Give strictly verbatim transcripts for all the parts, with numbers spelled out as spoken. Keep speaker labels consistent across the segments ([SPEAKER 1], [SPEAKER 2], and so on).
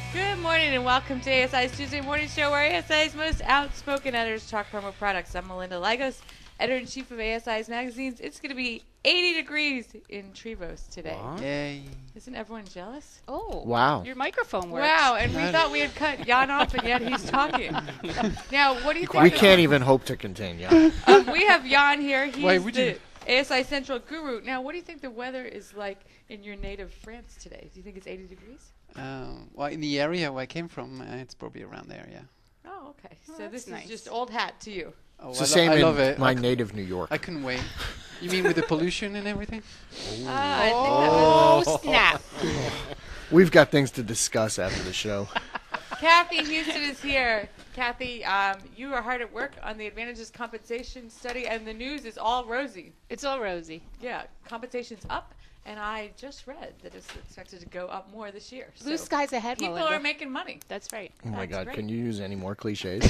[SPEAKER 1] Good morning and welcome to A S I's Tuesday Morning Show, where A S I's most outspoken editors talk promo products. I'm Melinda Lagos, editor-in-chief of A S I's magazines. It's going to be eighty degrees in Trevose today.
[SPEAKER 2] What?
[SPEAKER 3] Yay.
[SPEAKER 1] Isn't everyone jealous?
[SPEAKER 2] Oh.
[SPEAKER 4] Wow.
[SPEAKER 2] Your microphone works.
[SPEAKER 1] Wow, and we thought we had cut Jan off, and yet he's talking. Now, what do you think?
[SPEAKER 4] We
[SPEAKER 1] of-
[SPEAKER 4] can't even hope to contain you.
[SPEAKER 1] Um, we have Jan here. He's
[SPEAKER 3] Why would
[SPEAKER 1] the
[SPEAKER 3] you-
[SPEAKER 1] A S I Central guru. Now, what do you think the weather is like in your native France today? Do you think it's eighty degrees?
[SPEAKER 3] Um, well, in the area where I came from, uh, it's probably around there, yeah.
[SPEAKER 1] Oh, okay.
[SPEAKER 2] Oh,
[SPEAKER 1] so
[SPEAKER 2] that's
[SPEAKER 1] this
[SPEAKER 2] nice.
[SPEAKER 1] is just old hat to you.
[SPEAKER 3] Oh,
[SPEAKER 4] It's
[SPEAKER 3] I,
[SPEAKER 4] the
[SPEAKER 3] lo-
[SPEAKER 4] same
[SPEAKER 3] I
[SPEAKER 4] in
[SPEAKER 3] love it.
[SPEAKER 4] my
[SPEAKER 3] I,
[SPEAKER 4] native New York.
[SPEAKER 3] I couldn't wait. You mean with the pollution and everything?
[SPEAKER 1] Ah, I think that was
[SPEAKER 2] Oh, snap.
[SPEAKER 4] We've got things to discuss after the show.
[SPEAKER 1] Kathy Houston is here. Kathy, um, you are hard at work on the advantages compensation study, and the news is all rosy.
[SPEAKER 2] It's all rosy.
[SPEAKER 1] Yeah, compensation's up, and I just read that it's expected to go up more this year.
[SPEAKER 2] Blue
[SPEAKER 1] So
[SPEAKER 2] skies ahead,
[SPEAKER 1] people
[SPEAKER 2] Melinda.
[SPEAKER 1] are making money.
[SPEAKER 2] That's right.
[SPEAKER 4] Oh my
[SPEAKER 1] That's
[SPEAKER 4] God!
[SPEAKER 1] great.
[SPEAKER 4] Can you use any more cliches?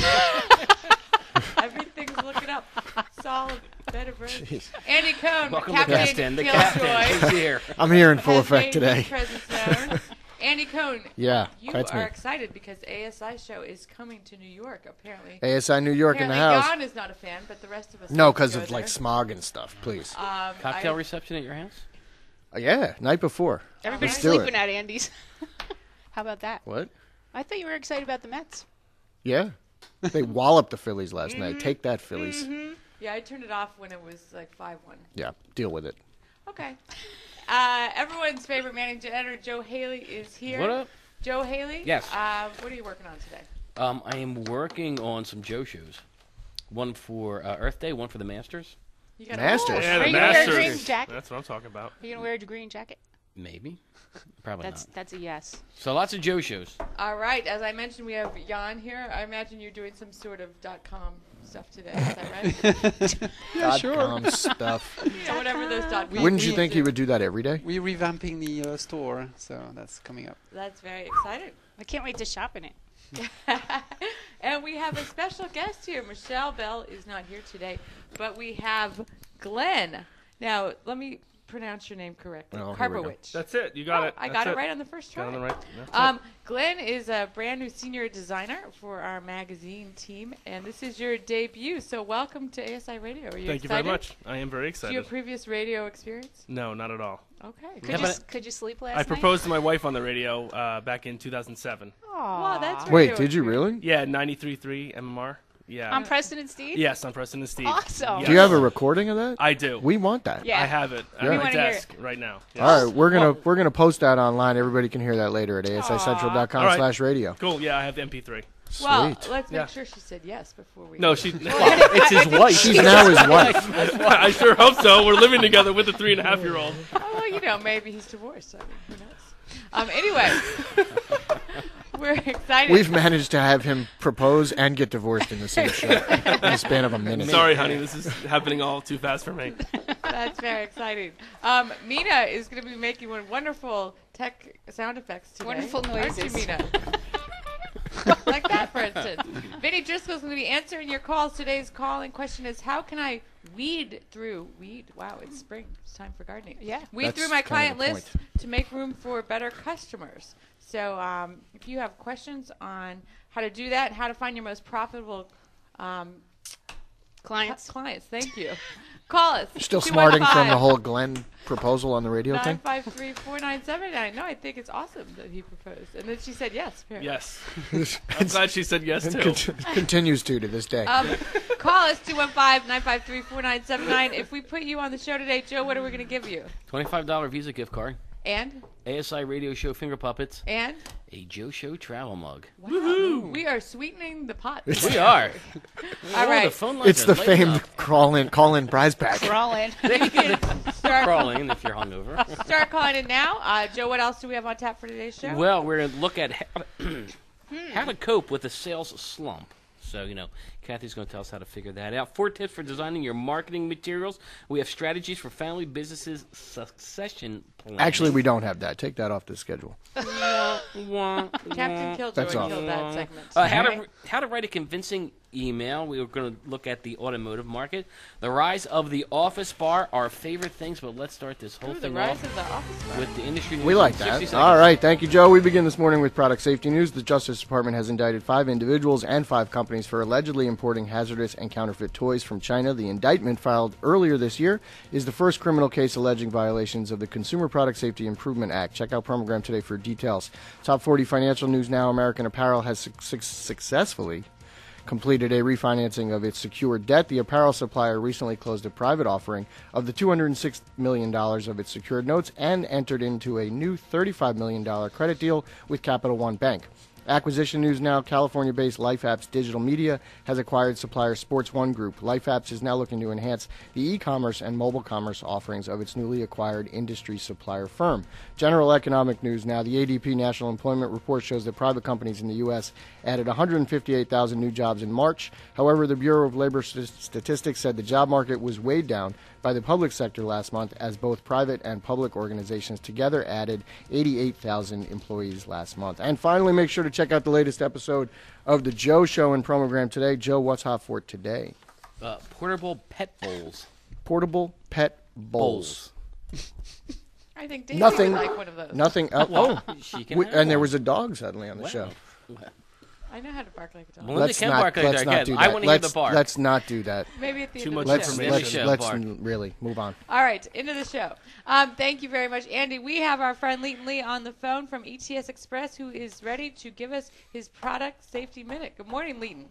[SPEAKER 1] Everything's looking up. Solid bed of roses.
[SPEAKER 4] Jeez.
[SPEAKER 1] Andy Cohn,
[SPEAKER 5] Welcome to
[SPEAKER 1] Captain
[SPEAKER 5] Captain, the
[SPEAKER 1] Killjoy,
[SPEAKER 5] captain is here.
[SPEAKER 4] I'm here in full
[SPEAKER 1] has
[SPEAKER 4] effect
[SPEAKER 1] made
[SPEAKER 4] today.
[SPEAKER 1] his presence known. Andy Cohn,
[SPEAKER 4] Yeah,
[SPEAKER 1] you
[SPEAKER 4] that's
[SPEAKER 1] are
[SPEAKER 4] me.
[SPEAKER 1] excited because A S I show is coming to New York, apparently.
[SPEAKER 4] A S I New York in the
[SPEAKER 1] Apparently,
[SPEAKER 4] house.
[SPEAKER 1] Jan is not a fan, but the rest of us
[SPEAKER 4] No,
[SPEAKER 1] like to
[SPEAKER 4] because
[SPEAKER 1] go
[SPEAKER 4] of like
[SPEAKER 1] there.
[SPEAKER 4] smog and stuff. Please.
[SPEAKER 1] Um,
[SPEAKER 5] Cocktail
[SPEAKER 1] I-
[SPEAKER 5] reception at your house?
[SPEAKER 4] Uh, yeah, night before.
[SPEAKER 2] Everybody's
[SPEAKER 4] Let's do
[SPEAKER 2] sleeping
[SPEAKER 4] it.
[SPEAKER 2] at Andy's. How about that?
[SPEAKER 4] What?
[SPEAKER 2] I thought you were excited about the Mets.
[SPEAKER 4] Yeah. They walloped the Phillies last
[SPEAKER 1] Mm-hmm.
[SPEAKER 4] night. Take that, Phillies.
[SPEAKER 1] Yeah, I turned it off when it was like five one.
[SPEAKER 4] Yeah, deal with it.
[SPEAKER 1] Okay. Uh, everyone's favorite managing editor, Joe Haley, is here.
[SPEAKER 5] What up?
[SPEAKER 1] Joe Haley?
[SPEAKER 5] Yes.
[SPEAKER 1] Uh, what are you working on today?
[SPEAKER 5] Um, I am working on some Joe shows. One for uh, Earth Day, one for the Masters.
[SPEAKER 1] You got
[SPEAKER 4] Masters.
[SPEAKER 6] Yeah,
[SPEAKER 2] Are
[SPEAKER 6] the
[SPEAKER 2] you gonna wear a
[SPEAKER 6] Masters.
[SPEAKER 2] green jacket?
[SPEAKER 6] That's what I'm talking about.
[SPEAKER 2] Are you gonna wear a green jacket?
[SPEAKER 5] Maybe. Probably
[SPEAKER 2] That's
[SPEAKER 5] not.
[SPEAKER 2] that's a yes.
[SPEAKER 5] So lots of Joe shows.
[SPEAKER 1] All right. As I mentioned, we have Jan here. I imagine you're doing some sort of dot-com stuff today. Is that right?
[SPEAKER 3] Yeah, sure.
[SPEAKER 4] Dot-com stuff.
[SPEAKER 1] You know, whatever those dot
[SPEAKER 3] We-
[SPEAKER 1] com.
[SPEAKER 4] Wouldn't you
[SPEAKER 3] we-
[SPEAKER 4] think he would do that every day?
[SPEAKER 3] We're revamping the uh, store, so that's coming up.
[SPEAKER 1] That's very exciting.
[SPEAKER 2] I can't wait to shop in it.
[SPEAKER 1] And we have a special guest here. Michelle Bell is not here today, but we have Glenn. Now, let me pronounce your name correctly.
[SPEAKER 4] Oh, here we go.
[SPEAKER 1] Karbowicz.
[SPEAKER 6] That's it. You got
[SPEAKER 1] Oh,
[SPEAKER 6] it.
[SPEAKER 1] I
[SPEAKER 6] That's
[SPEAKER 1] got it right on the first try.
[SPEAKER 6] Got it on the right. That's
[SPEAKER 1] Um, Glenn is a brand new senior designer for our magazine team, and this is your debut. So welcome to A S I Radio. Are
[SPEAKER 6] it.
[SPEAKER 1] you
[SPEAKER 6] Thank you
[SPEAKER 1] excited?
[SPEAKER 6] very much. I am very
[SPEAKER 1] Do you
[SPEAKER 6] excited.
[SPEAKER 1] have previous radio experience?
[SPEAKER 6] No, not at all.
[SPEAKER 1] Okay.
[SPEAKER 2] Could
[SPEAKER 5] Yeah,
[SPEAKER 2] you
[SPEAKER 5] but-
[SPEAKER 2] s- could you sleep last
[SPEAKER 6] I
[SPEAKER 2] night?
[SPEAKER 6] proposed to my wife on the radio uh, back in two thousand seven.
[SPEAKER 1] Wow, that's
[SPEAKER 2] Aw.
[SPEAKER 1] very
[SPEAKER 4] Wait, did you really?
[SPEAKER 6] Yeah, ninety-three point three M M R. Yeah.
[SPEAKER 2] On Preston and Steve?
[SPEAKER 6] yes, I'm Preston and Steve.
[SPEAKER 2] Awesome.
[SPEAKER 4] Do you have a recording of that?
[SPEAKER 6] I do.
[SPEAKER 4] We want that.
[SPEAKER 2] Yeah.
[SPEAKER 6] I have it
[SPEAKER 4] Yeah.
[SPEAKER 6] at
[SPEAKER 4] We
[SPEAKER 6] my
[SPEAKER 2] wanna hear
[SPEAKER 6] desk right now. Yes.
[SPEAKER 4] All right, we're gonna we're gonna post that online. Everybody can hear that later at A S I central dot com
[SPEAKER 6] All right.
[SPEAKER 4] slash radio.
[SPEAKER 6] Cool. Yeah, I have the M P three.
[SPEAKER 1] Well,
[SPEAKER 4] Sweet.
[SPEAKER 1] let's make
[SPEAKER 6] Yeah.
[SPEAKER 1] sure she said yes before we.
[SPEAKER 6] No, she.
[SPEAKER 5] It's his wife.
[SPEAKER 4] She's now his wife.
[SPEAKER 6] I sure hope so. We're living together with a three and a half year old.
[SPEAKER 1] Oh, you know, maybe he's divorced. I mean, who knows? Um, anyway, we're excited.
[SPEAKER 4] We've managed to have him propose and get divorced in the same show in the span of a minute.
[SPEAKER 6] Sorry, honey. This is happening all too fast for me.
[SPEAKER 1] That's very exciting. Um, Mina is going to be making one wonderful tech sound effects today.
[SPEAKER 2] Wonderful
[SPEAKER 1] Aren't you,
[SPEAKER 2] noises.
[SPEAKER 1] Mina? Like that, for instance. Vinny Driscoll's going to be answering your calls. Today's calling question is, how can I weed through, weed, wow, it's spring. It's time for gardening.
[SPEAKER 2] Yeah.
[SPEAKER 1] Weed
[SPEAKER 4] That's
[SPEAKER 1] through my
[SPEAKER 4] kind
[SPEAKER 1] client
[SPEAKER 4] of the
[SPEAKER 1] list to make room for better customers. So um, if you have questions on how to do that and how to find your most profitable um,
[SPEAKER 2] Clients.
[SPEAKER 1] clients, thank you. Call us.
[SPEAKER 4] Still smarting from the whole Glenn proposal on the radio
[SPEAKER 1] nine
[SPEAKER 4] thing?
[SPEAKER 1] five three, four nine seven nine. No, I think it's awesome that he proposed. And then she said yes, apparently.
[SPEAKER 6] Yes. I'm glad she said yes
[SPEAKER 4] And
[SPEAKER 6] too.
[SPEAKER 4] cont- continues to to this day.
[SPEAKER 1] Um, call us, two one five, nine five three, four nine seven nine. If we put you on the show today, Joe, what are we going to give you?
[SPEAKER 5] twenty-five dollars Visa gift card.
[SPEAKER 1] And?
[SPEAKER 5] A S I Radio Show Finger Puppets.
[SPEAKER 1] And?
[SPEAKER 5] A Joe Show travel mug.
[SPEAKER 1] Wow. We are sweetening the pot.
[SPEAKER 5] We are.
[SPEAKER 1] All
[SPEAKER 5] Oh,
[SPEAKER 1] right.
[SPEAKER 5] the phone lines
[SPEAKER 4] It's
[SPEAKER 5] are
[SPEAKER 4] the
[SPEAKER 5] lighting
[SPEAKER 4] famed
[SPEAKER 5] up.
[SPEAKER 4] crawl in call in prize pack.
[SPEAKER 2] Crawl in.
[SPEAKER 1] Start,
[SPEAKER 5] Crawling if you're hungover.
[SPEAKER 1] start calling it now. Uh, Joe, what else do we have on tap for today's show?
[SPEAKER 5] Well, we're going to look at how to, how to cope with a sales slump. So, you know, Kathy's going to tell us how to figure that out. Four tips for designing your marketing materials. We have strategies for family businesses succession planning.
[SPEAKER 4] Actually, we don't have that. Take that off the schedule.
[SPEAKER 5] Wah, wah,
[SPEAKER 1] Captain
[SPEAKER 5] wah.
[SPEAKER 1] Killjoy
[SPEAKER 4] That's all.
[SPEAKER 1] killed that segment.
[SPEAKER 5] Uh, how to how to write a convincing email. We were going to look at the automotive market, the rise of the office bar, our favorite things. But let's start this whole
[SPEAKER 1] Ooh, the
[SPEAKER 5] thing
[SPEAKER 1] rise
[SPEAKER 5] off
[SPEAKER 1] of the office bar.
[SPEAKER 5] with the industry news.
[SPEAKER 4] We like
[SPEAKER 5] in sixty
[SPEAKER 4] that.
[SPEAKER 5] seconds.
[SPEAKER 4] All right. Thank you, Joe. We begin this morning with product safety news. The Justice Department has indicted five individuals and five companies for allegedly importing hazardous and counterfeit toys from China. The indictment filed earlier this year is the first criminal case alleging violations of the Consumer Product Safety Improvement Act. Check out Promogram today for details. Top forty financial news now. American Apparel has su- su- successfully completed a refinancing of its secured debt. The apparel supplier recently closed a private offering of the two hundred six million dollars of its secured notes and entered into a new thirty-five million dollars credit deal with Capital One Bank. Acquisition news now. California-based LifeApps Digital Media has acquired supplier Sports One Group. LifeApps is now looking to enhance the e-commerce and mobile commerce offerings of its newly acquired industry supplier firm. General economic news now. The A D P National Employment Report shows that private companies in the U S added one hundred fifty-eight thousand new jobs in March. However, the Bureau of Labor St- Statistics said the job market was weighed down by the public sector last month, as both private and public organizations together added eighty-eight thousand employees last month. And finally, make sure to check out the latest episode of The Joe Show in Promogram today. Joe, what's hot for today?
[SPEAKER 5] Uh, portable pet bowls.
[SPEAKER 4] Portable pet bowls.
[SPEAKER 5] Bowls.
[SPEAKER 1] I think Daisy
[SPEAKER 4] Nothing.
[SPEAKER 1] would like one of those.
[SPEAKER 4] Nothing else. Oh,
[SPEAKER 5] She can
[SPEAKER 4] we-
[SPEAKER 5] have
[SPEAKER 4] and there
[SPEAKER 5] one.
[SPEAKER 4] was a dog suddenly on the
[SPEAKER 5] Wow.
[SPEAKER 4] show.
[SPEAKER 1] I know how to bark like a dog.
[SPEAKER 5] Melinda can
[SPEAKER 4] not,
[SPEAKER 5] bark like
[SPEAKER 4] let's
[SPEAKER 5] that.
[SPEAKER 4] not
[SPEAKER 5] Again,
[SPEAKER 4] do
[SPEAKER 5] I
[SPEAKER 4] that.
[SPEAKER 5] want to hear
[SPEAKER 4] let's,
[SPEAKER 5] the bark.
[SPEAKER 4] Let's not do that.
[SPEAKER 1] Maybe at the
[SPEAKER 6] Too
[SPEAKER 1] end
[SPEAKER 6] much
[SPEAKER 1] of the
[SPEAKER 4] Let's
[SPEAKER 1] show.
[SPEAKER 5] Maybe
[SPEAKER 4] let's
[SPEAKER 5] show,
[SPEAKER 4] let's
[SPEAKER 5] bark.
[SPEAKER 4] really move on.
[SPEAKER 1] All right, into the show. Um, thank you very much, Andy. We have our friend Leighton Lee on the phone from E T S Express, who is ready to give us his product safety minute. Good morning, Leighton.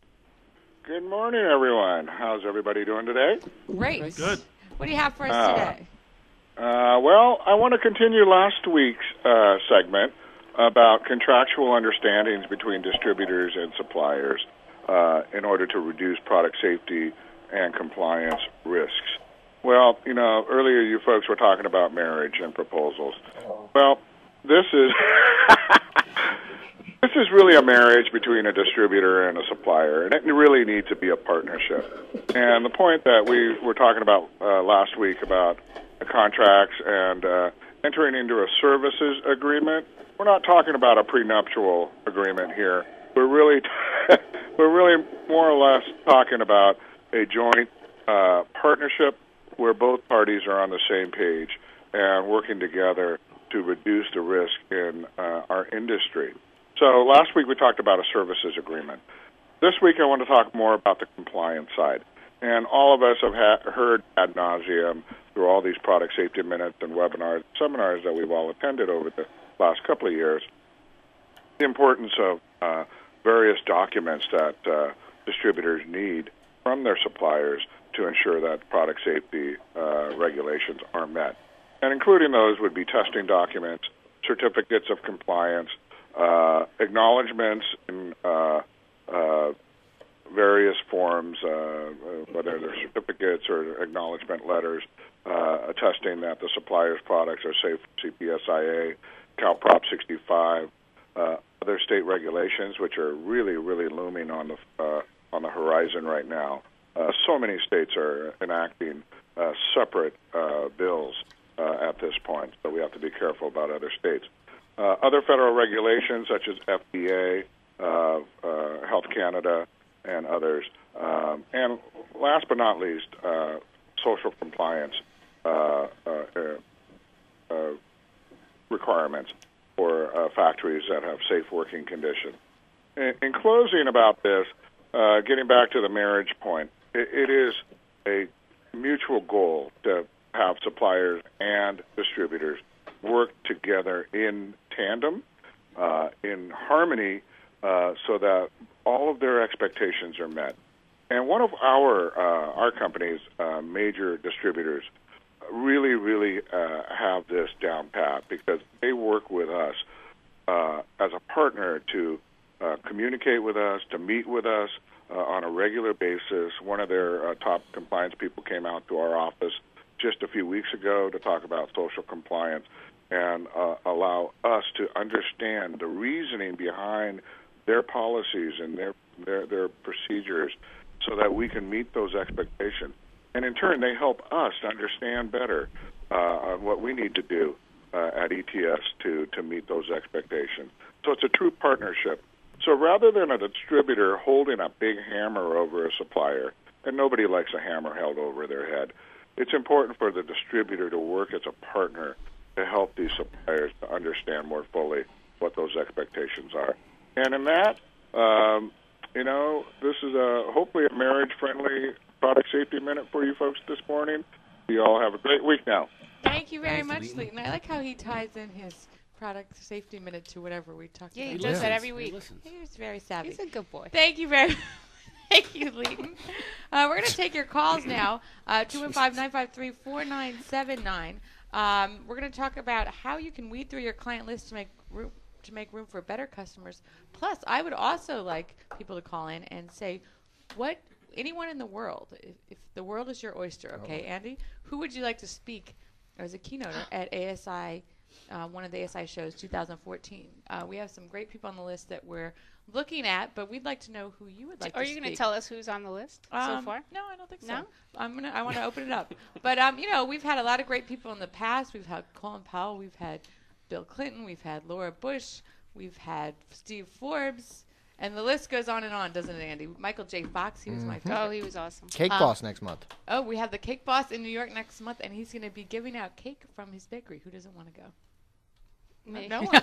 [SPEAKER 7] Good morning, everyone. How's everybody doing today?
[SPEAKER 1] Great.
[SPEAKER 6] Good.
[SPEAKER 1] What do you have for us
[SPEAKER 7] Uh,
[SPEAKER 1] today?
[SPEAKER 7] Uh, well, I want to continue last week's uh, segment about contractual understandings between distributors and suppliers uh, in order to reduce product safety and compliance risks. Well, you know, earlier you folks were talking about marriage and proposals. Well, this is this is really a marriage between a distributor and a supplier, and it really needs to be a partnership. And the point that we were talking about uh, last week about the contracts and uh, entering into a services agreement, we're not talking about a prenuptial agreement here. We're really we're really more or less talking about a joint uh, partnership where both parties are on the same page and working together to reduce the risk in uh, our industry. So last week we talked about a services agreement. This week I want to talk more about the compliance side. And all of us have ha- heard ad nauseum through all these product safety minutes and webinars, seminars that we've all attended over the last couple of years, the importance of uh, various documents that uh, distributors need from their suppliers to ensure that product safety uh, regulations are met. And including those would be testing documents, certificates of compliance, uh, acknowledgments in uh, uh, various forms, uh, whether they're certificates or acknowledgement letters, uh, attesting that the supplier's products are safe from C P S I A, CalProp sixty-five, uh, other state regulations, which are really, really looming on the uh, on the horizon right now. Uh, so many states are enacting uh, separate uh, bills uh, at this point, so we have to be careful about other states. Uh, other federal regulations, such as F D A, uh, uh, Health Canada, and others. Um, and last but not least, uh, social compliance uh, uh, uh, requirements for uh, factories that have safe working conditions. In, in closing about this, uh, getting back to the marriage point, it, it is a mutual goal to have suppliers and distributors work together in tandem, uh, in harmony, uh, so that all of their expectations are met. And one of our uh, our company's uh, major distributors really, really uh, have this down pat because they work with us uh, as a partner to uh, communicate with us, to meet with us uh, on a regular basis. One of their uh, top compliance people came out to our office just a few weeks ago to talk about social compliance and uh, allow us to understand the reasoning behind their policies and their, their their procedures so that we can meet those expectations. And in turn, they help us to understand better uh, on what we need to do uh, at E T S to, to meet those expectations. So it's a true partnership. So rather than a distributor holding a big hammer over a supplier, and nobody likes a hammer held over their head, it's important for the distributor to work as a partner to help these suppliers to understand more fully what those expectations are. And in that, um, you know, this is a hopefully a marriage-friendly product safety minute for you folks this morning. You all have a great week now.
[SPEAKER 1] Thank you very
[SPEAKER 5] Thanks,
[SPEAKER 1] much,
[SPEAKER 5] Leighton.
[SPEAKER 1] Leighton. I like how he ties in his product safety minute to whatever we talked
[SPEAKER 2] Yeah,
[SPEAKER 1] about.
[SPEAKER 2] he
[SPEAKER 5] He
[SPEAKER 2] does
[SPEAKER 5] listens.
[SPEAKER 2] that every
[SPEAKER 5] He
[SPEAKER 2] week.
[SPEAKER 5] listens.
[SPEAKER 1] He's very savvy.
[SPEAKER 2] He's a good boy.
[SPEAKER 1] Thank you very much. Thank you, Leighton. Uh, we're going to take your calls now, uh, two one five, nine five three, four nine seven nine. Um, we're going to talk about how you can weed through your client list to make room, to make room for better customers. Plus, I would also like people to call in and say, what anyone in the world, if, if the world is your oyster, okay, Andy, who would you like to speak as a keynoter at A S I, uh, one of the A S I shows two thousand fourteen? Uh, we have some great people on the list that we're looking at, but we'd like to know who you would like
[SPEAKER 2] Are
[SPEAKER 1] to
[SPEAKER 2] you
[SPEAKER 1] speak.
[SPEAKER 2] going to tell us who's on the list so
[SPEAKER 1] Um,
[SPEAKER 2] far?
[SPEAKER 1] No, I don't think so.
[SPEAKER 2] No?
[SPEAKER 1] I'm gonna. I want to open it up. But um, you know, we've had a lot of great people in the past. We've had Colin Powell. We've had Bill Clinton. We've had Laura Bush. We've had Steve Forbes, and the list goes on and on, doesn't it, Andy? Michael J. Fox. He was my favorite.
[SPEAKER 2] Oh, he was awesome.
[SPEAKER 4] Cake
[SPEAKER 1] Um,
[SPEAKER 4] Boss next month.
[SPEAKER 1] Oh, we have the Cake Boss in New York next month, and he's going to be giving out cake from his bakery. Who doesn't want to go?
[SPEAKER 2] Me.
[SPEAKER 1] No one.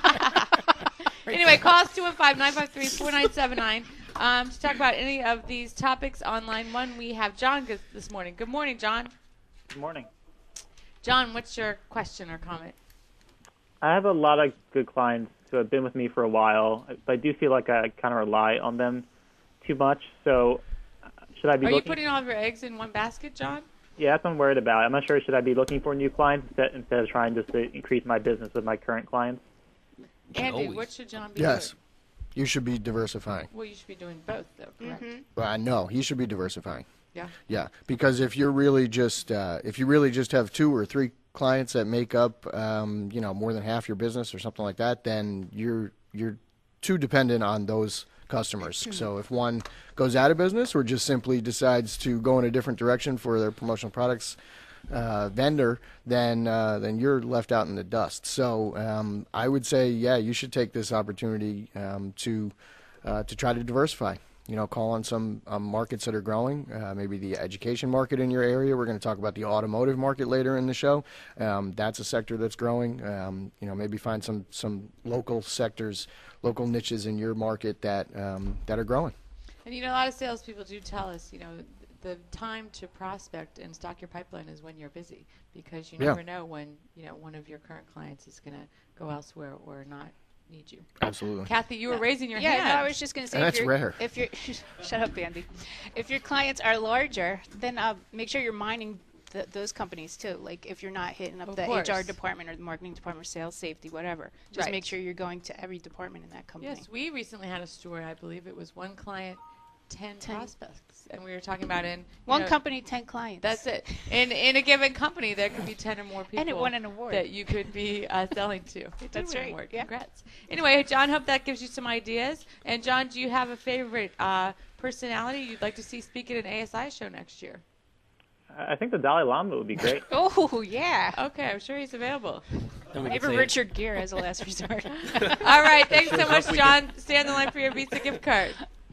[SPEAKER 1] Anyway, call us two one five, nine five three, four nine seven nine um, to talk about any of these topics on line one. We have John g- this morning. Good morning, John.
[SPEAKER 8] Good morning.
[SPEAKER 1] John, what's your question or comment?
[SPEAKER 8] I have a lot of good clients who have been with me for a while, but I do feel like I kind of rely on them too much. So uh, should I be
[SPEAKER 1] Are you
[SPEAKER 8] looking?
[SPEAKER 1] putting all of your eggs in one basket, John?
[SPEAKER 8] Yeah, that's what I'm worried about. I'm not sure. Should I be looking for new clients instead, instead of trying just to increase my business with my current clients?
[SPEAKER 1] Andy,
[SPEAKER 5] always.
[SPEAKER 1] what should John be
[SPEAKER 4] Yes.
[SPEAKER 1] doing?
[SPEAKER 4] You should be diversifying.
[SPEAKER 1] Well, you should be doing both, though, correct?
[SPEAKER 4] Uh, no, he should be diversifying.
[SPEAKER 1] Yeah.
[SPEAKER 4] Yeah, because if you're really just uh, if you really just have two or three clients that make up um, you know more than half your business or something like that, then you're you're too dependent on those customers. So if one goes out of business or just simply decides to go in a different direction for their promotional products uh, vendor, then uh, then you're left out in the dust. So um, I would say, yeah, you should take this opportunity um, to uh, to try to diversify. You know, call on some um, markets that are growing, uh, maybe the education market in your area. We're going to talk about the automotive market later in the show. Um, that's a sector that's growing. Um, you know, maybe find some, some local sectors, local niches in your market that um, that are growing.
[SPEAKER 1] And, you know, a lot of salespeople do tell us, you know, the time to prospect and stock your pipeline is when you're busy, because you
[SPEAKER 4] Yeah.
[SPEAKER 1] never know when, you know, one of your current clients is going to go elsewhere or not need you.
[SPEAKER 4] Absolutely.
[SPEAKER 1] Kathy, you were raising your
[SPEAKER 2] Yeah,
[SPEAKER 1] hand.
[SPEAKER 2] no, I was just going to say.
[SPEAKER 4] And
[SPEAKER 2] if
[SPEAKER 4] that's
[SPEAKER 2] you're-
[SPEAKER 4] rare.
[SPEAKER 2] If you're, shut up, Andy. If your clients are larger, then uh, make sure you're mining th- those companies too. Like if you're not hitting up
[SPEAKER 1] Of
[SPEAKER 2] the
[SPEAKER 1] course.
[SPEAKER 2] H R department or the marketing department, sales, safety, whatever. Just
[SPEAKER 1] Right.
[SPEAKER 2] make sure you're going to every department in that company.
[SPEAKER 1] Yes, we recently had a story. I believe it was one client, ten,
[SPEAKER 2] Ten.
[SPEAKER 1] prospects, and we were talking about in you
[SPEAKER 2] One
[SPEAKER 1] know,
[SPEAKER 2] company, ten clients.
[SPEAKER 1] That's it. In in a given company, there could be ten or more people.
[SPEAKER 2] And it won an award.
[SPEAKER 1] that you could be uh, selling to. It did
[SPEAKER 2] That's
[SPEAKER 1] win an
[SPEAKER 2] right,
[SPEAKER 1] award.
[SPEAKER 2] yeah.
[SPEAKER 1] Congrats. Anyway, John, hope that gives you some ideas. And John, do you have a favorite uh, personality you'd like to see speak at an A S I show next year?
[SPEAKER 8] I think the Dalai Lama would be great.
[SPEAKER 2] Oh yeah.
[SPEAKER 1] Okay, I'm sure he's available.
[SPEAKER 5] Then we can
[SPEAKER 2] Maybe
[SPEAKER 5] say it.
[SPEAKER 2] Richard Gere as a last resort.
[SPEAKER 1] All right, thanks so much, John. Stay on the line for your Visa gift card.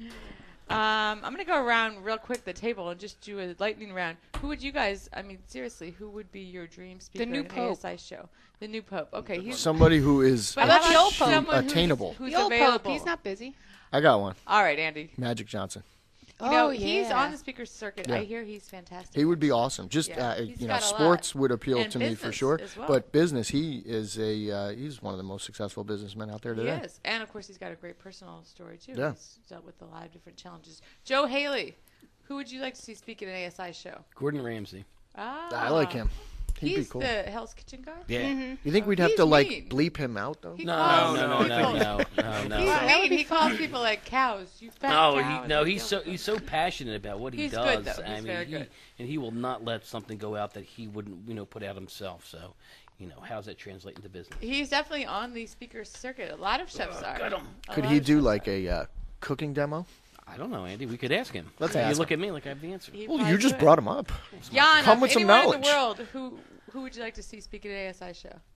[SPEAKER 1] Um, I'm going to go around real quick the table and just do a lightning round. Who would you guys, I mean, seriously, who would be your dream speaker
[SPEAKER 2] new
[SPEAKER 1] at an
[SPEAKER 2] Pope.
[SPEAKER 1] A S I show? The new Pope. Okay, he's
[SPEAKER 4] Somebody who is
[SPEAKER 1] but
[SPEAKER 2] about
[SPEAKER 1] how
[SPEAKER 2] the old Pope?
[SPEAKER 1] someone who's-
[SPEAKER 4] Attainable.
[SPEAKER 1] Who's,
[SPEAKER 2] the old
[SPEAKER 1] available?
[SPEAKER 2] Pope, he's not busy.
[SPEAKER 4] I got one.
[SPEAKER 1] All right, Andy.
[SPEAKER 4] Magic Johnson.
[SPEAKER 1] You know,
[SPEAKER 2] Oh,
[SPEAKER 1] he's
[SPEAKER 2] yeah.
[SPEAKER 1] on the speaker circuit.
[SPEAKER 4] Yeah.
[SPEAKER 1] I hear he's fantastic.
[SPEAKER 4] He would be awesome. Just
[SPEAKER 1] Yeah,
[SPEAKER 4] uh,
[SPEAKER 1] he's
[SPEAKER 4] you know,
[SPEAKER 1] got a lot.
[SPEAKER 4] sports would appeal
[SPEAKER 1] And
[SPEAKER 4] to me for
[SPEAKER 1] business
[SPEAKER 4] sure.
[SPEAKER 1] as well.
[SPEAKER 4] But business, he is a uh, he's one of the most successful businessmen out there
[SPEAKER 1] He
[SPEAKER 4] today.
[SPEAKER 1] is. And, of course, he's got a great personal story, too.
[SPEAKER 4] Yeah.
[SPEAKER 1] He's dealt with a lot of different challenges. Joe Haley, who would you like to see speak at an A S I show?
[SPEAKER 5] Gordon Ramsay.
[SPEAKER 1] Ah,
[SPEAKER 4] I like him. He'd
[SPEAKER 1] He's
[SPEAKER 4] be cool.
[SPEAKER 1] the Hell's Kitchen guy?
[SPEAKER 5] Yeah.
[SPEAKER 4] You think we'd have
[SPEAKER 1] He's
[SPEAKER 4] to like
[SPEAKER 1] mean.
[SPEAKER 4] bleep him out though?
[SPEAKER 1] He
[SPEAKER 5] No,
[SPEAKER 1] calls
[SPEAKER 5] no, no,
[SPEAKER 1] people-
[SPEAKER 5] no, no, no, no.
[SPEAKER 1] He's
[SPEAKER 2] That would
[SPEAKER 1] mean.
[SPEAKER 2] be
[SPEAKER 1] He calls people like cows. You fat
[SPEAKER 5] No,
[SPEAKER 1] cow.
[SPEAKER 5] he, no, he's so he's so passionate about what he
[SPEAKER 1] He's
[SPEAKER 5] does.
[SPEAKER 1] good, though.
[SPEAKER 5] I
[SPEAKER 1] He's
[SPEAKER 5] mean,
[SPEAKER 1] very
[SPEAKER 5] he,
[SPEAKER 1] good.
[SPEAKER 5] and he will not let something go out that he wouldn't, you know, put out himself. So, you know, how's that translate into business?
[SPEAKER 1] He's definitely on the speaker circuit. A lot of chefs are.
[SPEAKER 5] got him.
[SPEAKER 1] A
[SPEAKER 4] Could
[SPEAKER 1] lot
[SPEAKER 4] he
[SPEAKER 1] of
[SPEAKER 4] do
[SPEAKER 1] chefs
[SPEAKER 4] like
[SPEAKER 1] are.
[SPEAKER 4] a uh, cooking demo?
[SPEAKER 5] I don't know, Andy. We could ask him.
[SPEAKER 4] Let's
[SPEAKER 5] you
[SPEAKER 4] ask
[SPEAKER 5] look
[SPEAKER 4] him.
[SPEAKER 5] at me like I have the answer.
[SPEAKER 1] He
[SPEAKER 4] Well,
[SPEAKER 1] probably
[SPEAKER 4] you just
[SPEAKER 1] could.
[SPEAKER 4] brought him up.
[SPEAKER 1] Jan,
[SPEAKER 4] Come
[SPEAKER 1] of
[SPEAKER 4] with some
[SPEAKER 1] anyone in
[SPEAKER 4] knowledge.
[SPEAKER 1] the world, who who would you like to see speak at an A S I show?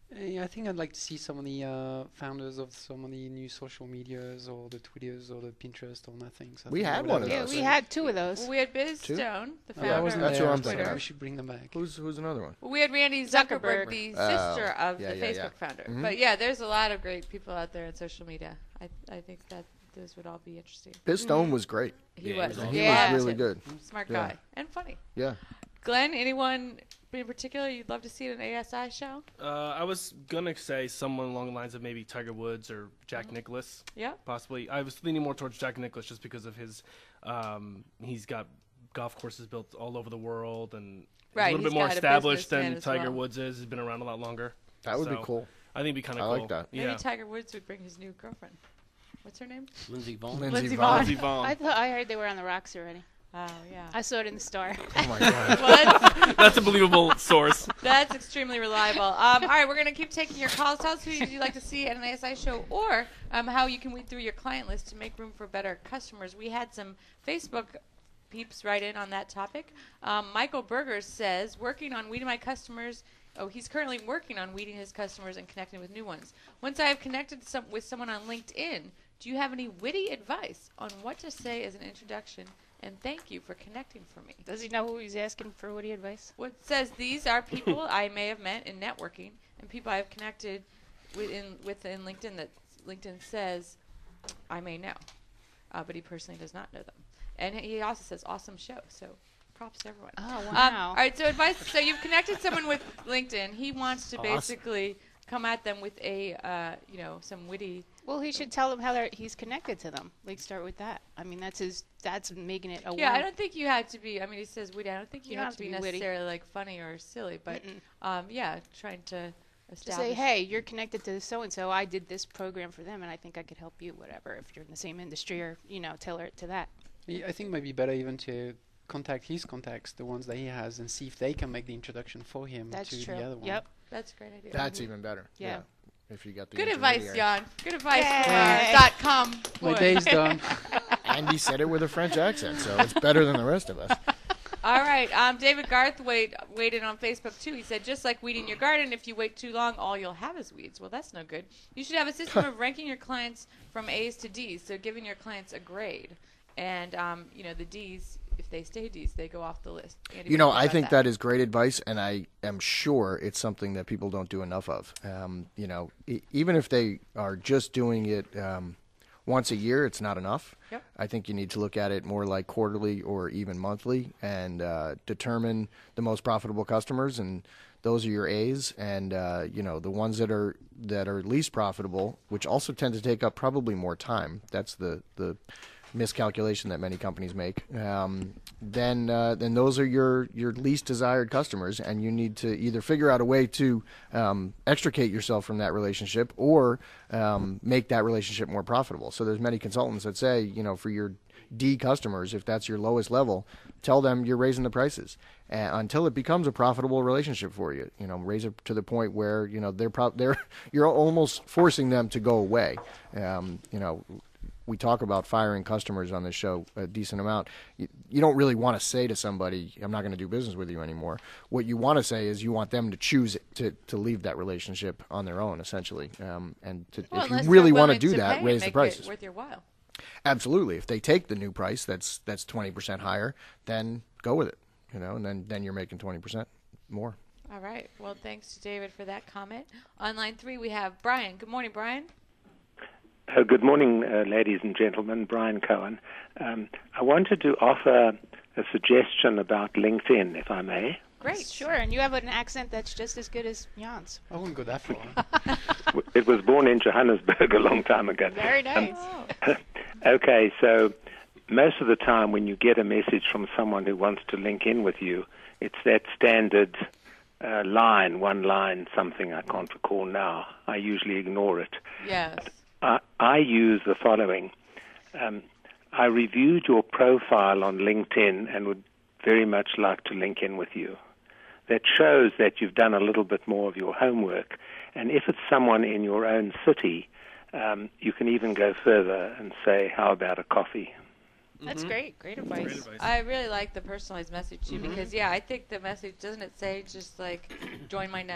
[SPEAKER 3] Uh, I think I'd like to see some of the uh, founders of some of the new social medias or the Twitters or the Pinterest or nothing. So I
[SPEAKER 4] We
[SPEAKER 3] think I
[SPEAKER 4] had
[SPEAKER 3] would
[SPEAKER 4] one
[SPEAKER 3] have
[SPEAKER 4] of
[SPEAKER 2] Yeah,
[SPEAKER 4] those.
[SPEAKER 2] we had two of those.
[SPEAKER 1] Well, we had Biz
[SPEAKER 4] Two?
[SPEAKER 1] Stone, the
[SPEAKER 3] Oh,
[SPEAKER 1] founder
[SPEAKER 3] I wasn't
[SPEAKER 4] That's
[SPEAKER 1] of
[SPEAKER 4] who I'm
[SPEAKER 3] there, so
[SPEAKER 4] thinking
[SPEAKER 1] Twitter.
[SPEAKER 3] we should bring them back.
[SPEAKER 4] Who's who's another one?
[SPEAKER 1] Well, we had Randy Zuckerberg,
[SPEAKER 2] Zuckerberg.
[SPEAKER 1] the
[SPEAKER 4] Oh,
[SPEAKER 1] sister of
[SPEAKER 4] yeah,
[SPEAKER 1] the
[SPEAKER 4] yeah,
[SPEAKER 1] Facebook
[SPEAKER 4] yeah.
[SPEAKER 1] founder.
[SPEAKER 4] Mhm.
[SPEAKER 1] But yeah, there's a lot of great people out there in social media. I I think that those would all be interesting.
[SPEAKER 4] Biz Stone was great.
[SPEAKER 1] He
[SPEAKER 5] Yeah, he
[SPEAKER 1] was.
[SPEAKER 5] was
[SPEAKER 4] He
[SPEAKER 1] yeah.
[SPEAKER 4] was really good.
[SPEAKER 1] Smart
[SPEAKER 4] Yeah.
[SPEAKER 1] guy and funny.
[SPEAKER 4] Yeah.
[SPEAKER 1] Glenn, anyone in particular you'd love to see at an A S I show?
[SPEAKER 6] Uh, I was gonna say someone along the lines of maybe Tiger Woods or Jack
[SPEAKER 1] Mm-hmm.
[SPEAKER 6] Nicklaus,
[SPEAKER 1] Yeah.
[SPEAKER 6] possibly. I was leaning more towards Jack Nicklaus just because of his. Um, he's got golf courses built all over the world and
[SPEAKER 1] Right,
[SPEAKER 6] he's a little
[SPEAKER 1] he's
[SPEAKER 6] bit more
[SPEAKER 1] got a
[SPEAKER 6] established
[SPEAKER 1] businessman
[SPEAKER 6] than
[SPEAKER 1] as
[SPEAKER 6] Tiger
[SPEAKER 1] well.
[SPEAKER 6] Woods is. He's been around a lot longer.
[SPEAKER 4] That would be
[SPEAKER 6] So,
[SPEAKER 4] cool.
[SPEAKER 6] I think it'd be kind of
[SPEAKER 4] I
[SPEAKER 6] cool.
[SPEAKER 4] like that.
[SPEAKER 6] Yeah.
[SPEAKER 1] Maybe Tiger Woods would bring his new girlfriend. What's her name?
[SPEAKER 5] Lindsey Vonn.
[SPEAKER 4] Lindsey
[SPEAKER 1] Lindsey
[SPEAKER 4] Vonn.
[SPEAKER 6] Lindsey Vonn.
[SPEAKER 2] I thought I heard they were on the rocks already.
[SPEAKER 1] Oh yeah.
[SPEAKER 2] I saw it in the Star.
[SPEAKER 4] Oh my god.
[SPEAKER 1] Well, that's,
[SPEAKER 6] That's a believable source.
[SPEAKER 1] that's extremely reliable. Um, all right, we're gonna keep taking your calls. Tell us who you'd like to see at an A S I show, or um, how you can weed through your client list to make room for better customers. We had some Facebook peeps write in on that topic. Um, Michael Berger says, working on weeding my customers. Oh, he's currently working on weeding his customers and connecting with new ones. Once I have connected some, with someone on LinkedIn, do you have any witty advice on what to say as an introduction? And thank you for connecting for me.
[SPEAKER 2] Does he know who he's asking for witty advice?
[SPEAKER 1] What says these are people I may have met in networking and people I have connected with in, with in LinkedIn that LinkedIn says I may know, uh, but he personally does not know them. And he also says awesome show. So props to everyone.
[SPEAKER 2] Oh,
[SPEAKER 1] Um,
[SPEAKER 2] wow.
[SPEAKER 1] all right, so advice. So you've connected someone with LinkedIn. He wants to
[SPEAKER 4] Awesome.
[SPEAKER 1] basically come at them with a, uh, you know, some witty.
[SPEAKER 2] Well, he should tell them how they're, he's connected to them. Like, start with that. I mean, that's his. That's making it a
[SPEAKER 1] Yeah, I
[SPEAKER 2] one.
[SPEAKER 1] don't think you have to be. I mean, he says witty. I don't think you,
[SPEAKER 2] You
[SPEAKER 1] have,
[SPEAKER 2] don't
[SPEAKER 1] to be,
[SPEAKER 2] have to be witty.
[SPEAKER 1] necessarily like funny or silly, but
[SPEAKER 2] Mm-mm.
[SPEAKER 1] um, yeah, trying to
[SPEAKER 2] Just
[SPEAKER 1] establish.
[SPEAKER 2] say, hey, you're connected to so and so. I did this program for them, and I think I could help you. Whatever. If you're in the same industry, or you know, tailor it to that.
[SPEAKER 3] Yeah, I think it might be better even to contact his contacts, the ones that he has, and see if they can make the introduction for him
[SPEAKER 2] That's
[SPEAKER 3] to
[SPEAKER 2] true.
[SPEAKER 3] the other one.
[SPEAKER 2] Yep.
[SPEAKER 1] That's a great idea.
[SPEAKER 4] That's even better.
[SPEAKER 2] Yeah.
[SPEAKER 4] If you got the
[SPEAKER 1] Good advice,
[SPEAKER 4] intermediary.
[SPEAKER 1] Jan. Good advice.
[SPEAKER 2] Yay.
[SPEAKER 1] Uh, dot com.
[SPEAKER 3] My
[SPEAKER 1] boy.
[SPEAKER 3] day's done.
[SPEAKER 4] And he said it with a French accent, so it's better than the rest of us.
[SPEAKER 1] All right. Um, David Garth weighed, weighed in on Facebook, too. He said, just like weeding your garden, if you wait too long, all you'll have is weeds. Well, that's no good. You should have a system of ranking your clients from A's to D's, so giving your clients a grade. And, um, you know, the D's, if they stay D's, they go off the list. Andy,
[SPEAKER 4] You know,
[SPEAKER 1] what do
[SPEAKER 4] I
[SPEAKER 1] about
[SPEAKER 4] think that is great advice, and I am sure it's something that people don't do enough of. Um, you know, e- even if they are just doing it um, once a year, it's not enough.
[SPEAKER 1] Yep.
[SPEAKER 4] I think you need to look at it more like quarterly or even monthly and uh, determine the most profitable customers, and those are your A's. And uh, you know, the ones that are that are least profitable, which also tend to take up probably more time. That's the the miscalculation that many companies make. Um, then uh, then those are your your least desired customers, and you need to either figure out a way to um, extricate yourself from that relationship or um, make that relationship more profitable. So there's many consultants that say, you know, for your D customers, if that's your lowest level, tell them you're raising the prices uh, until it becomes a profitable relationship for you. You know, raise it to the point where you know they're pro- they're you're almost forcing them to go away. Um, you know. We talk about firing customers on this show a decent amount. You, you don't really want to say to somebody, I'm not going to do business with you anymore. What you want to say is you want them to choose to, to leave that relationship on their own, essentially. Um, and to,
[SPEAKER 1] Well,
[SPEAKER 4] if you
[SPEAKER 1] unless
[SPEAKER 4] really
[SPEAKER 1] they're
[SPEAKER 4] want to
[SPEAKER 1] willing
[SPEAKER 4] do that,
[SPEAKER 1] pay and
[SPEAKER 4] raise the
[SPEAKER 1] make
[SPEAKER 4] prices.
[SPEAKER 1] it worth your while.
[SPEAKER 4] Absolutely. If they take the new price that's that's twenty percent higher, then go with it. You know, and then, then you're making twenty percent more.
[SPEAKER 1] All right. Well, thanks to David for that comment. On line three, we have Brian. Good morning, Brian.
[SPEAKER 9] Uh, good morning, uh, ladies and gentlemen. Brian Cohen. Um, I wanted to offer a suggestion about LinkedIn, if I may.
[SPEAKER 1] Great.
[SPEAKER 2] Sure, and you have an accent that's just as good as Jan's.
[SPEAKER 3] I wouldn't go that far.
[SPEAKER 9] W- It was born in Johannesburg a long time ago.
[SPEAKER 2] Very nice.
[SPEAKER 1] Oh.
[SPEAKER 9] Okay, so most of the time when you get a message from someone who wants to link in with you, it's that standard uh, line, one line, something I can't recall now. I usually ignore it.
[SPEAKER 1] Yes.
[SPEAKER 9] I, I use the following. Um, I reviewed your profile on LinkedIn and would very much like to link in with you. That shows that you've done a little bit more of your homework. And if it's someone in your own city, um, you can even go further and say, how about a coffee?
[SPEAKER 2] That's great. Great advice.
[SPEAKER 6] Great advice.
[SPEAKER 1] I really like the personalized message too because yeah, I think the message doesn't it say just like join my network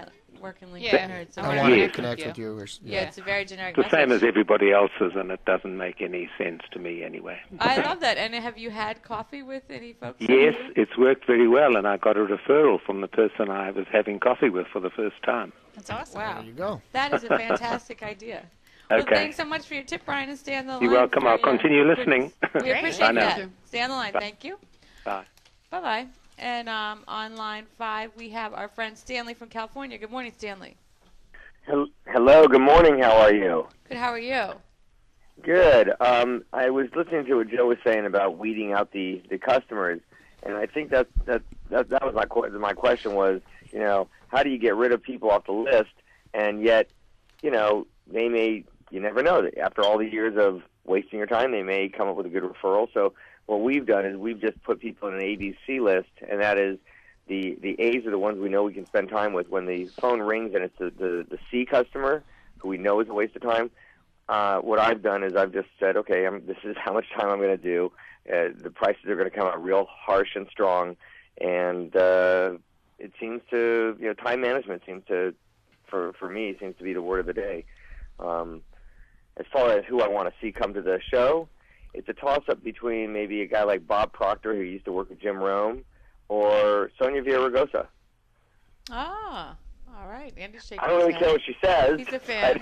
[SPEAKER 1] network and LinkedIn.
[SPEAKER 2] Yeah.
[SPEAKER 1] Or it's a
[SPEAKER 4] I
[SPEAKER 2] wanna
[SPEAKER 4] want to
[SPEAKER 9] Yes.
[SPEAKER 4] connect
[SPEAKER 2] Yeah.
[SPEAKER 4] with you. Or,
[SPEAKER 1] yeah, it's a very generic
[SPEAKER 9] The same
[SPEAKER 1] message.
[SPEAKER 9] as everybody else's, and it doesn't make any sense to me anyway.
[SPEAKER 1] I love that. And have you had coffee with any folks?
[SPEAKER 9] Yes, it's worked very well, and I got a referral from the person I was having coffee with for the first time.
[SPEAKER 2] That's awesome.
[SPEAKER 1] Wow.
[SPEAKER 4] there you go.
[SPEAKER 1] That is a fantastic idea. Well,
[SPEAKER 9] Okay.
[SPEAKER 1] thanks so much for your tip, Brian, and stay on the line.
[SPEAKER 9] You're welcome.
[SPEAKER 1] for
[SPEAKER 9] I'll
[SPEAKER 1] your
[SPEAKER 9] continue
[SPEAKER 1] quick-
[SPEAKER 9] listening.
[SPEAKER 1] We
[SPEAKER 2] Great.
[SPEAKER 1] appreciate
[SPEAKER 9] I know.
[SPEAKER 1] that. Stay on the line. Thank you.
[SPEAKER 9] Bye.
[SPEAKER 1] Bye-bye. And um, on line five, we have our friend Stanley from California. Good morning, Stanley.
[SPEAKER 10] Hel- Hello, good morning. How are you?
[SPEAKER 1] Good. How are you?
[SPEAKER 10] Good. Um, I was listening to what Joe was saying about weeding out the, the customers, and I think that that that, that was my que- my question was, you know, how do you get rid of people off the list, and yet, you know, they may, you never know, that after all the years of wasting your time, they may come up with a good referral. So what we've done is we've just put people in an A B C list, and that is the the A's are the ones we know we can spend time with. When the phone rings and it's the the, the C customer who we know is a waste of time, uh, what I've done is I've just said, okay, I'm, this is how much time I'm going to do. Uh, the prices are going to come out real harsh and strong, and uh, it seems to, you know, time management seems to, for for me, seems to be the word of the day. Um, as far as who I want to see come to the show, it's a toss-up between maybe a guy like Bob Proctor, who used to work with Jim Rome, or Sonia Villaraigosa.
[SPEAKER 1] Ah, all right. Andy shaking
[SPEAKER 10] I don't really
[SPEAKER 1] his
[SPEAKER 10] care
[SPEAKER 1] head.
[SPEAKER 10] what she says.
[SPEAKER 1] He's a fan.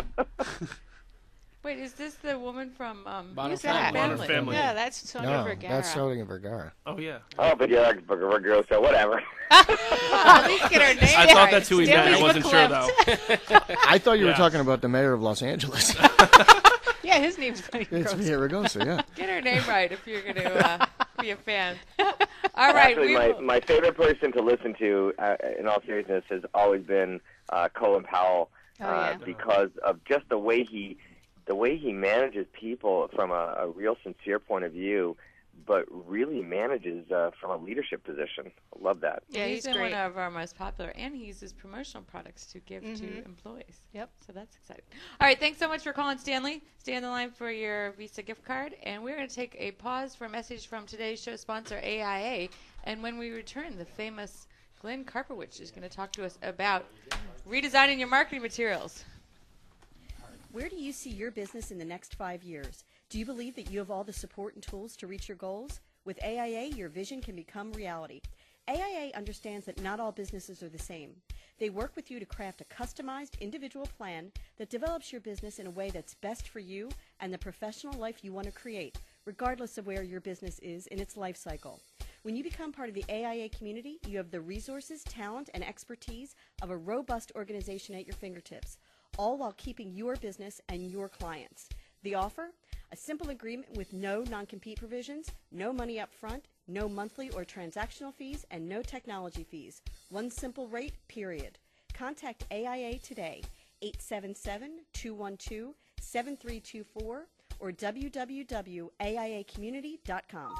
[SPEAKER 1] Wait, is this the woman from um,
[SPEAKER 3] Modern
[SPEAKER 1] who's
[SPEAKER 3] Family.
[SPEAKER 1] that?
[SPEAKER 6] Modern Family.
[SPEAKER 2] Yeah, that's Sonia
[SPEAKER 4] No,
[SPEAKER 2] Vergara.
[SPEAKER 4] that's Sonia Vergara.
[SPEAKER 6] Oh, yeah.
[SPEAKER 10] Oh, but yeah, Villaraigosa, whatever.
[SPEAKER 1] Oh, at least get her name
[SPEAKER 6] I thought
[SPEAKER 1] right.
[SPEAKER 6] that's who he meant. I
[SPEAKER 2] Stanley's
[SPEAKER 6] wasn't sure, though.
[SPEAKER 2] verklempt.
[SPEAKER 4] I thought you were
[SPEAKER 6] Yeah.
[SPEAKER 4] talking about the mayor of Los Angeles.
[SPEAKER 2] Yeah, his name's Sonia
[SPEAKER 4] It's
[SPEAKER 2] Vergara.
[SPEAKER 4] Villaraigosa, yeah.
[SPEAKER 1] Get her name right if you're going to uh, be a fan. All right.
[SPEAKER 10] Actually,
[SPEAKER 1] we
[SPEAKER 10] my,
[SPEAKER 1] will-
[SPEAKER 10] my favorite person to listen to, uh, in all seriousness, has always been uh, Colin Powell,
[SPEAKER 2] Oh,
[SPEAKER 10] uh,
[SPEAKER 2] yeah.
[SPEAKER 10] because of just the way he, the way he manages people from a, a real sincere point of view, but really manages uh, from a leadership position. I love that.
[SPEAKER 2] Yeah,
[SPEAKER 1] he's
[SPEAKER 2] he's
[SPEAKER 1] been
[SPEAKER 2] great.
[SPEAKER 1] one of our most popular, and he uses promotional products to give to
[SPEAKER 2] Mhm.
[SPEAKER 1] employees.
[SPEAKER 2] Yep.
[SPEAKER 1] So that's exciting. All right, thanks so much for calling, Stanley. Stay on the line for your Visa gift card, and we're going to take a pause for a message from today's show sponsor, A I A. And when we return, the famous Glenn Karpowicz is going to talk to us about redesigning your marketing materials.
[SPEAKER 11] Where do you see your business in the next five years? Do you believe that you have all the support and tools to reach your goals? With A I A, your vision can become reality. A I A understands that not all businesses are the same. They work with you to craft a customized, individual plan that develops your business in a way that's best for you and the professional life you want to create, regardless of where your business is in its life cycle. When you become part of the A I A community, you have the resources, talent, and expertise of a robust organization at your fingertips, all while keeping your business and your clients. The offer? A simple agreement with no non-compete provisions, no money up front, no monthly or transactional fees, and no technology fees. One simple rate, period. Contact A I A today, eight seven seven, two one two, seven three two four or w w w dot a i a community dot com.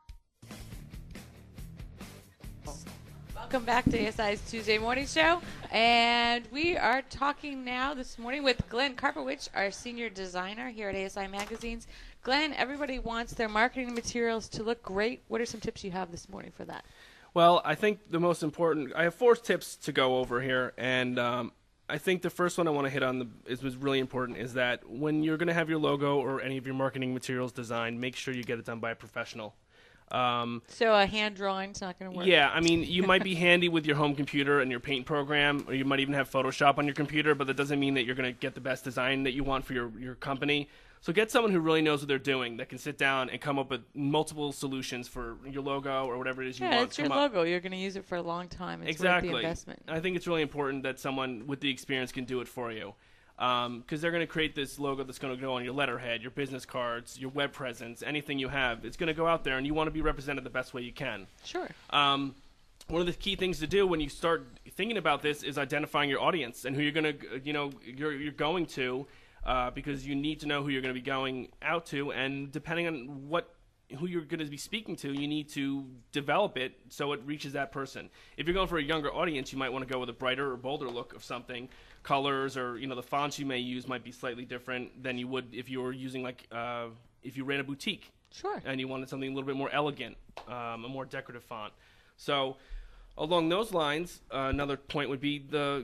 [SPEAKER 1] Welcome back to A S I's Tuesday Morning Show. And we are talking now this morning with Glenn Karpowicz, our senior designer here at A S I Magazines. Glenn, everybody wants their marketing materials to look great. What are some tips you have this morning for that?
[SPEAKER 6] Well, I think the most important, I have four tips to go over here, and um, I think the first one I want to hit on the, is was really important is that when you're going to have your logo or any of your marketing materials designed, make sure you get it done by a professional. Um,
[SPEAKER 1] So a hand drawing's not going to work?
[SPEAKER 6] yeah, I mean, you might be handy with your home computer and your paint program, or you might even have Photoshop on your computer, but that doesn't mean that you're going to get the best design that you want for your, your company. So get someone who really knows what they're doing, that can sit down and come up with multiple solutions for your logo or whatever it is you
[SPEAKER 1] Yeah,
[SPEAKER 6] want.
[SPEAKER 1] it's your
[SPEAKER 6] Come up-
[SPEAKER 1] logo. You're going to use it for a long time. It's
[SPEAKER 6] exactly.
[SPEAKER 1] worth the investment.
[SPEAKER 6] I think it's really important that someone with the experience can do it for you. Because um, they're going to create this logo that's going to go on your letterhead, your business cards, your web presence, anything you have. It's going to go out there, and you want to be represented the best way you can.
[SPEAKER 1] Sure.
[SPEAKER 6] Um, one of the key things to do when you start thinking about this is identifying your audience and who you're going to, you know, you're, you're going to, uh, because you need to know who you're going to be going out to, and depending on what who you're going to be speaking to, you need to develop it so it reaches that person. If you're going for a younger audience, you might want to go with a brighter or bolder look of something. Colors or, you know, the fonts you may use might be slightly different than you would if you were using, like, uh, if you ran a boutique.
[SPEAKER 1] Sure.
[SPEAKER 6] And you wanted something a little bit more elegant, um, a more decorative font. So along those lines, uh, another point would be the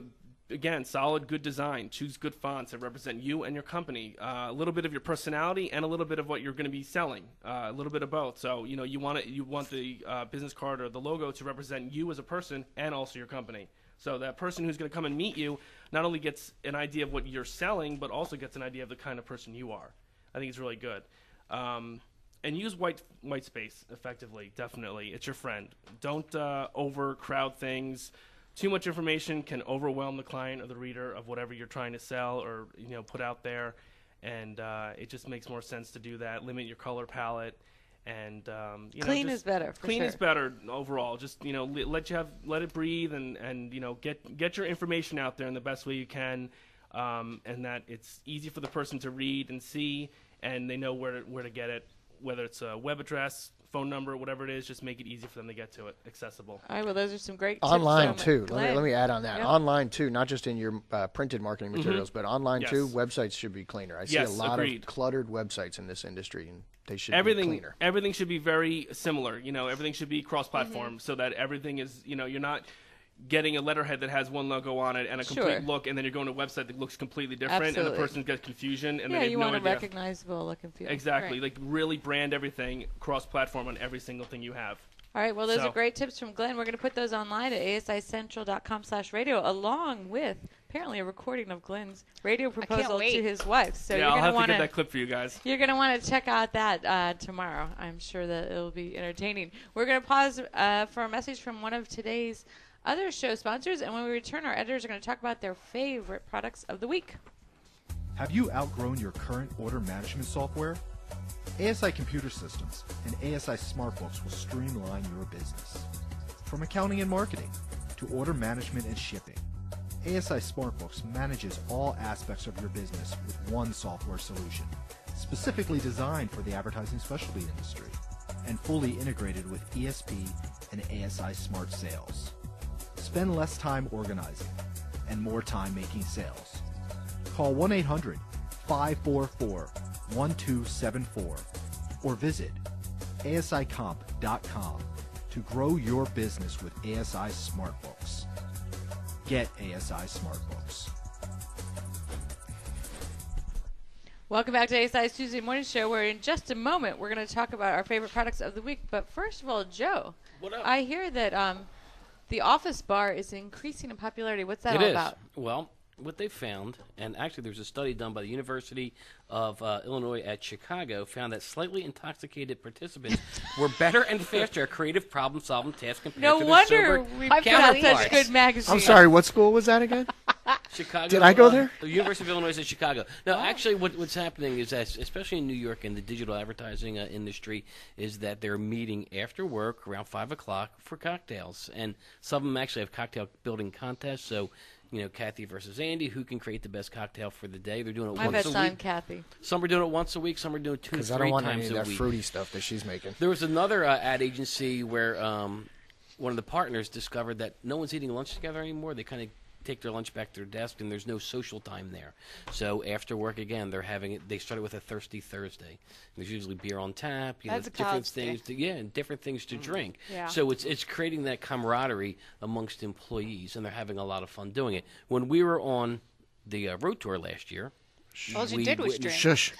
[SPEAKER 6] again, solid, good design. Choose good fonts that represent you and your company. Uh, a little bit of your personality and a little bit of what you're going to be selling. Uh, a little bit of both. So you know, you want it, you want the uh, business card or the logo to represent you as a person and also your company. So that person who's going to come and meet you not only gets an idea of what you're selling, but also gets an idea of the kind of person you are. I think it's really good. Um, and use white white space effectively. Definitely, it's your friend. Don't uh, overcrowd things. Too much information can overwhelm the client or the reader of whatever you're trying to sell or you know put out there, and uh, it just makes more sense to do that. Limit your color palette, and um, you
[SPEAKER 1] clean
[SPEAKER 6] know,
[SPEAKER 1] is better. For
[SPEAKER 6] clean
[SPEAKER 1] sure.
[SPEAKER 6] is better overall. Just you know li- let you have let it breathe and, and you know get get your information out there in the best way you can, um, and that it's easy for the person to read and see, and they know where to, where to get it, whether it's a web address, phone number, whatever it is, just make it easy for them to get to it, accessible.
[SPEAKER 1] All right, well, those are some great
[SPEAKER 4] online
[SPEAKER 1] tips
[SPEAKER 4] too.
[SPEAKER 1] from
[SPEAKER 4] Let me,
[SPEAKER 1] Glenn.
[SPEAKER 4] let me add on that.
[SPEAKER 1] Yep.
[SPEAKER 4] Online too, not just in your uh, printed marketing materials,
[SPEAKER 6] Mhm.
[SPEAKER 4] but online
[SPEAKER 6] Yes.
[SPEAKER 4] too. Websites should be cleaner. I see
[SPEAKER 6] Yes,
[SPEAKER 4] a lot
[SPEAKER 6] agreed.
[SPEAKER 4] of cluttered websites in this industry, and they should
[SPEAKER 6] everything,
[SPEAKER 4] be cleaner.
[SPEAKER 6] Everything should be very similar. You know, everything should be cross-platform
[SPEAKER 1] Mm-hmm.
[SPEAKER 6] so that everything is, you know, you're not getting a letterhead that has one logo on it and a complete
[SPEAKER 1] Sure.
[SPEAKER 6] look, and then you're going to a website that looks completely different, and
[SPEAKER 1] Absolutely.
[SPEAKER 6] the person gets confusion, and
[SPEAKER 1] yeah,
[SPEAKER 6] then they
[SPEAKER 1] you
[SPEAKER 6] have
[SPEAKER 1] want
[SPEAKER 6] no
[SPEAKER 1] a
[SPEAKER 6] idea.
[SPEAKER 1] recognizable look and feel.
[SPEAKER 6] Exactly.
[SPEAKER 1] Right.
[SPEAKER 6] Like really brand everything cross-platform on every single thing you have.
[SPEAKER 1] All right, well, those
[SPEAKER 6] So-
[SPEAKER 1] are great tips from Glenn. We're going to put those online at A S I central dot com slash radio, along with apparently a recording of Glenn's radio proposal
[SPEAKER 2] wait.
[SPEAKER 1] to his wife. So
[SPEAKER 6] yeah,
[SPEAKER 1] you're
[SPEAKER 6] I'll
[SPEAKER 1] going
[SPEAKER 6] have to
[SPEAKER 1] want
[SPEAKER 6] get that clip for you guys.
[SPEAKER 1] You're going to want to check out that uh, tomorrow. I'm sure that it'll be entertaining. We're going to pause uh, for a message from one of today's other show sponsors, and when we return, our editors are going to talk about their favorite products of the week.
[SPEAKER 12] Have you outgrown your current order management software? A S I Computer Systems and A S I SmartBooks will streamline your business. From accounting and marketing to order management and shipping, A S I SmartBooks manages all aspects of your business with one software solution, specifically designed for the advertising specialty industry, and fully integrated with E S P and A S I Smart Sales. Spend less time organizing and more time making sales. Call one eight hundred, five four four, one two seven four or visit A S I comp dot com to grow your business with A S I SmartBooks. Get A S I SmartBooks.
[SPEAKER 1] Welcome back to A S I's Tuesday Morning Show, where in just a moment we're going to talk about our favorite products of the week. But first of all, Joe,
[SPEAKER 5] What up?
[SPEAKER 1] I hear that um, the Office Bar is increasing in popularity. What's that
[SPEAKER 5] It
[SPEAKER 1] all
[SPEAKER 5] is.
[SPEAKER 1] about?
[SPEAKER 5] Well, what they found, and actually there's a study done by the University of uh, Illinois at Chicago, found that slightly intoxicated participants were better and faster at creative problem-solving tasks compared
[SPEAKER 1] No
[SPEAKER 5] to their
[SPEAKER 1] wonder
[SPEAKER 5] sober
[SPEAKER 1] we put out
[SPEAKER 5] counterparts.
[SPEAKER 1] such good magazines.
[SPEAKER 4] I'm sorry, what school was that again?
[SPEAKER 5] Chicago.
[SPEAKER 4] Did I go
[SPEAKER 5] uh,
[SPEAKER 4] there?
[SPEAKER 5] The University of Illinois is in Chicago. No, actually, what, what's happening is that, especially in New York in the digital advertising uh, industry, is that they're meeting after work around five o'clock for cocktails, and some of them actually have cocktail building contests. So, you know, Kathy versus Andy, who can create the best cocktail for the day? They're doing it
[SPEAKER 1] My
[SPEAKER 5] once
[SPEAKER 1] best
[SPEAKER 5] a
[SPEAKER 1] son,
[SPEAKER 5] week.
[SPEAKER 1] Kathy.
[SPEAKER 5] Some are doing it once a week. Some are doing it two to
[SPEAKER 4] Because I
[SPEAKER 5] three
[SPEAKER 4] don't want any
[SPEAKER 5] times
[SPEAKER 4] of
[SPEAKER 5] a
[SPEAKER 4] that
[SPEAKER 5] week.
[SPEAKER 4] fruity stuff that she's making.
[SPEAKER 5] There was another uh, ad agency where um, one of the partners discovered that no one's eating lunch together anymore. They kind of take their lunch back to their desk, and there's no social time there. So after work, again, they're having it. They started with a Thirsty Thursday. There's usually beer on tap. You
[SPEAKER 1] That's
[SPEAKER 5] know,
[SPEAKER 1] a
[SPEAKER 5] different
[SPEAKER 1] college
[SPEAKER 5] things. To, yeah, and different things to drink.
[SPEAKER 1] Yeah.
[SPEAKER 5] So it's it's creating that camaraderie amongst employees, and they're having a lot of fun doing it. When we were on the uh, road tour last year,
[SPEAKER 2] All you
[SPEAKER 5] we
[SPEAKER 2] did was
[SPEAKER 5] witnessed-
[SPEAKER 2] drink.
[SPEAKER 4] Shush.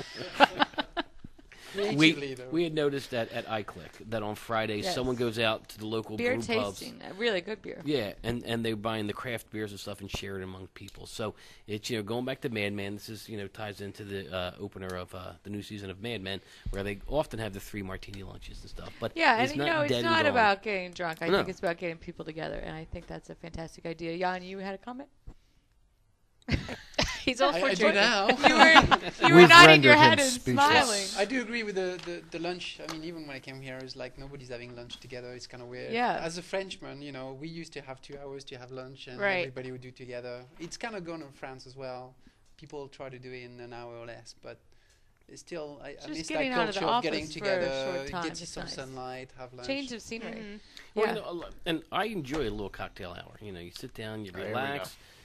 [SPEAKER 5] we,
[SPEAKER 3] Creatively, though.
[SPEAKER 5] we had noticed that at iClick that on Fridays
[SPEAKER 1] Yes.
[SPEAKER 5] someone goes out to the local
[SPEAKER 1] Beer
[SPEAKER 5] brew pubs.
[SPEAKER 1] tasting, uh, really good beer.
[SPEAKER 5] Yeah, and, and they're buying the craft beers and stuff and share it among people. So it's, you know, going back to Mad Men, this is, you know, ties into the uh, opener of uh, the new season of Mad Men, where they often have the three martini lunches and stuff. But
[SPEAKER 1] Yeah,
[SPEAKER 5] it's
[SPEAKER 1] and you
[SPEAKER 5] not
[SPEAKER 1] know, it's
[SPEAKER 5] dead
[SPEAKER 1] not
[SPEAKER 5] and gone.
[SPEAKER 1] about getting drunk. I
[SPEAKER 5] No.
[SPEAKER 1] think it's about getting people together, and I think that's a fantastic idea. Jan, you had a comment?
[SPEAKER 2] He's all
[SPEAKER 3] I,
[SPEAKER 2] for
[SPEAKER 3] I do
[SPEAKER 2] drinking.
[SPEAKER 3] now.
[SPEAKER 1] You were, you were
[SPEAKER 4] We've
[SPEAKER 1] nodding your
[SPEAKER 4] rendered him
[SPEAKER 1] head and
[SPEAKER 4] speechless.
[SPEAKER 1] smiling.
[SPEAKER 3] I do agree with the, the, the lunch. I mean, even when I came here, it's like nobody's having lunch together. It's kind of weird.
[SPEAKER 1] Yeah.
[SPEAKER 3] As a Frenchman, you know, we used to have two hours to have lunch, and
[SPEAKER 1] Right.
[SPEAKER 3] everybody would do together. It's kind of gone in France as well. People try to do it in an hour or less, but it's still, I, I
[SPEAKER 1] Just
[SPEAKER 3] miss
[SPEAKER 1] getting
[SPEAKER 3] that
[SPEAKER 1] out of the
[SPEAKER 3] culture of getting
[SPEAKER 1] office for a
[SPEAKER 3] together,
[SPEAKER 1] short time
[SPEAKER 3] get
[SPEAKER 1] is
[SPEAKER 3] some
[SPEAKER 1] nice.
[SPEAKER 3] sunlight, have lunch.
[SPEAKER 1] Change of scenery.
[SPEAKER 2] Mhm.
[SPEAKER 5] Well,
[SPEAKER 1] Yeah.
[SPEAKER 5] you know, a lo- and I enjoy a little cocktail hour. You know, you sit down, you
[SPEAKER 4] There we
[SPEAKER 5] relax.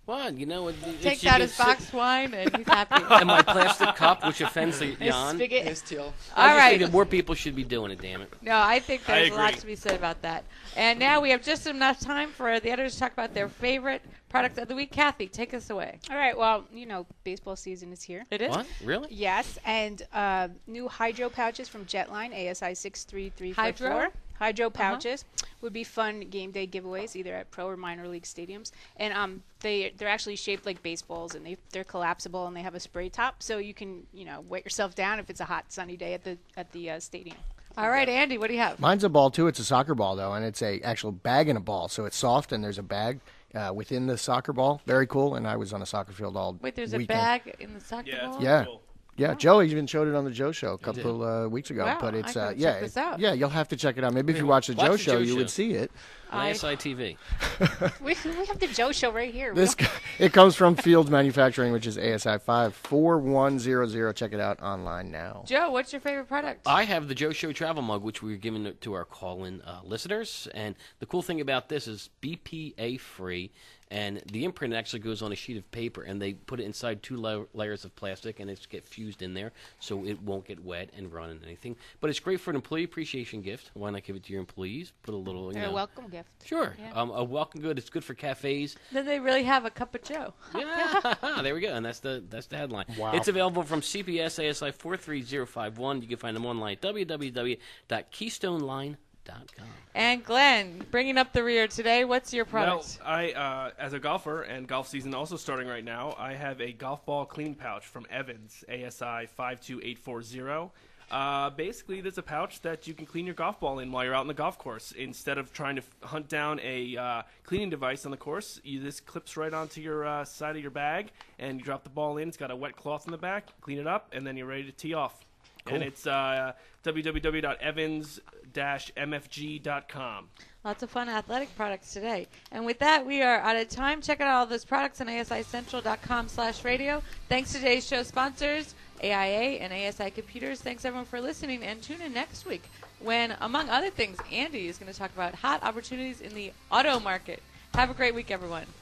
[SPEAKER 5] Well, you know, it, it,
[SPEAKER 1] Takes
[SPEAKER 5] you
[SPEAKER 1] out
[SPEAKER 5] can
[SPEAKER 1] his
[SPEAKER 5] sit-
[SPEAKER 1] boxed wine and he's happy.
[SPEAKER 5] And my plastic cup, which offends the Jan.
[SPEAKER 2] spigot.
[SPEAKER 3] Yes, Teal.
[SPEAKER 5] I
[SPEAKER 1] All
[SPEAKER 5] just
[SPEAKER 1] right.
[SPEAKER 5] think that more people should be doing it, damn it.
[SPEAKER 1] No, I think
[SPEAKER 6] I
[SPEAKER 1] there's a lot
[SPEAKER 6] agree.
[SPEAKER 1] to be said about that. And now we have just enough time for the editors to talk about their favorite product of the week. Kathy, take us away.
[SPEAKER 2] All right. Well, you know, baseball season is here.
[SPEAKER 1] It is?
[SPEAKER 5] What? Really?
[SPEAKER 2] Yes, and uh, new hydro pouches from Jetline, A S I six three three four four.
[SPEAKER 1] Hydro?
[SPEAKER 2] Hydro pouches would be fun game day giveaways, either at pro or minor league stadiums. And um, they they're actually shaped like baseballs, and they they're collapsible, and they have a spray top, so you can you know wet yourself down if it's a hot sunny day at the at the uh, stadium.
[SPEAKER 1] All right, Andy, what do you have?
[SPEAKER 4] Mine's a ball too. It's a soccer ball though, and it's a actual bag and a ball, so it's soft and there's a bag uh, within the soccer ball. Very cool. And I was on a soccer field all
[SPEAKER 1] Wait, there's
[SPEAKER 4] weekend.
[SPEAKER 1] a bag in the soccer
[SPEAKER 6] Yeah,
[SPEAKER 1] ball?
[SPEAKER 6] it's
[SPEAKER 4] Yeah.
[SPEAKER 6] cool.
[SPEAKER 4] Yeah, Joe even showed it on the Joe Show a couple uh, weeks ago.
[SPEAKER 1] Wow,
[SPEAKER 4] but
[SPEAKER 1] I
[SPEAKER 4] it's
[SPEAKER 1] gotta
[SPEAKER 4] uh,
[SPEAKER 1] check
[SPEAKER 4] yeah,
[SPEAKER 1] this
[SPEAKER 4] it-
[SPEAKER 1] out.
[SPEAKER 4] yeah. You'll have to check it out. Maybe if you watch the
[SPEAKER 5] Watch
[SPEAKER 4] Joe
[SPEAKER 5] the
[SPEAKER 4] Show,
[SPEAKER 5] Joe
[SPEAKER 4] you
[SPEAKER 5] Show.
[SPEAKER 4] would see it.
[SPEAKER 1] I-
[SPEAKER 5] S I T V.
[SPEAKER 2] We, we have the Joe Show right here. We
[SPEAKER 4] This
[SPEAKER 2] don't-
[SPEAKER 4] it comes from Fields Manufacturing, which is A S I five four one zero zero. Check it out online now.
[SPEAKER 1] Joe, what's your favorite product?
[SPEAKER 5] I have the Joe Show travel mug, which we were giving to our call-in uh, listeners. And the cool thing about this is B P A free, and the imprint actually goes on a sheet of paper, and they put it inside two la- layers of plastic, and it's get fused in there, so it won't get wet and run and anything. But it's great for an employee appreciation gift. Why not give it to your employees? Put a little, you
[SPEAKER 2] They're a
[SPEAKER 5] know,
[SPEAKER 2] welcome gift.
[SPEAKER 5] sure,
[SPEAKER 2] Yeah.
[SPEAKER 5] um, a welcome good. It's good for cafes.
[SPEAKER 1] Then they really have a cup of Joe.
[SPEAKER 5] Yeah, there we go, and that's the that's the headline.
[SPEAKER 4] Wow.
[SPEAKER 5] It's available from C P S A S I four three zero five one. You can find them online at w w w dot keystone line dot com.
[SPEAKER 1] And Glenn, bringing up the rear today, what's your product?
[SPEAKER 6] Well, I, uh, as a golfer, and golf season also starting right now, I have a golf ball cleaning pouch from Evans, A S I five two eight four zero. Uh, basically, there's a pouch that you can clean your golf ball in while you're out on the golf course. Instead of trying to f- hunt down a uh, cleaning device on the course, you, this clips right onto your uh, side of your bag, and you drop the ball in. It's got a wet cloth in the back. Clean it up, and then you're ready to tee off.
[SPEAKER 4] Cool.
[SPEAKER 6] And it's uh, w w w dot evans dash m f g dot com.
[SPEAKER 1] Lots of fun athletic products today. And with that, we are out of time. Check out all those products on A S I central dot com slash radio. Thanks to today's show sponsors, A I A and A S I Computers. Thanks, everyone, for listening. And tune in next week when, among other things, Andy is going to talk about hot opportunities in the auto market. Have a great week, everyone.